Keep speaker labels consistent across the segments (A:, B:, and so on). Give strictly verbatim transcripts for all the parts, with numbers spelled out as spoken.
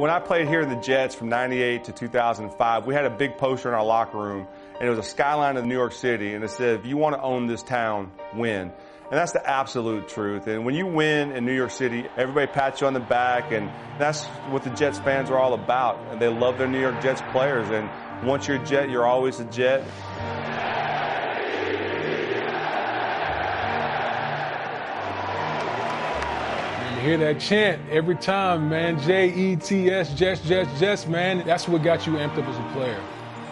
A: When I played here in the Jets from ninety-eight to two thousand five, we had a big poster in our locker room, and it was a skyline of New York City, and it said, if you want to own this town, win. And that's the absolute truth. And when you win in New York City, everybody pats you on the back, and that's what the Jets fans are all about. And they love their New York Jets players. And once you're a Jet, you're always a Jet.
B: You hear that chant every time, man. J E T S, Jets, Jets, Jets, man. That's what got you amped up as a player.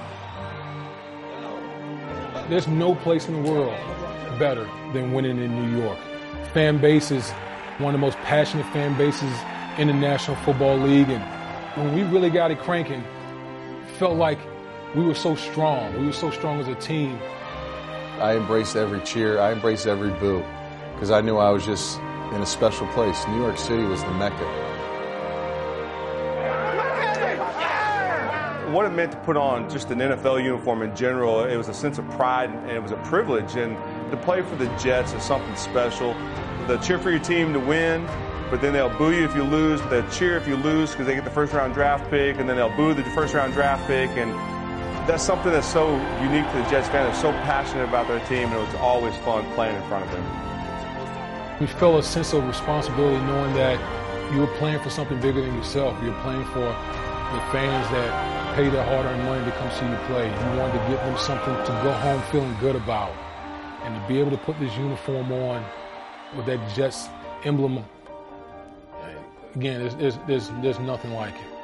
B: There's no place in the world better than winning in New York. Fan base is one of the most passionate fan bases in the National Football League. And when we really got it cranking, it felt like we were so strong. We were so strong as a team.
C: I embraced every cheer. I embraced every boo because I knew I was just in a special place. New York City was the Mecca.
A: What it meant to put on just an N F L uniform in general, it was a sense of pride and it was a privilege. And to play for the Jets is something special. They'll cheer for your team to win, but then they'll boo you if you lose. They'll cheer if you lose because they get the first round draft pick, and then they'll boo the first round draft pick. And that's something that's so unique to the Jets fans. They're so passionate about their team, and it was always fun playing in front of them.
B: We felt a sense of responsibility knowing that you were playing for something bigger than yourself. You're playing for the fans that pay their hard-earned money to come see you play. You wanted to give them something to go home feeling good about. And to be able to put this uniform on with that Jets emblem, again, there's, there's, there's, there's nothing like it.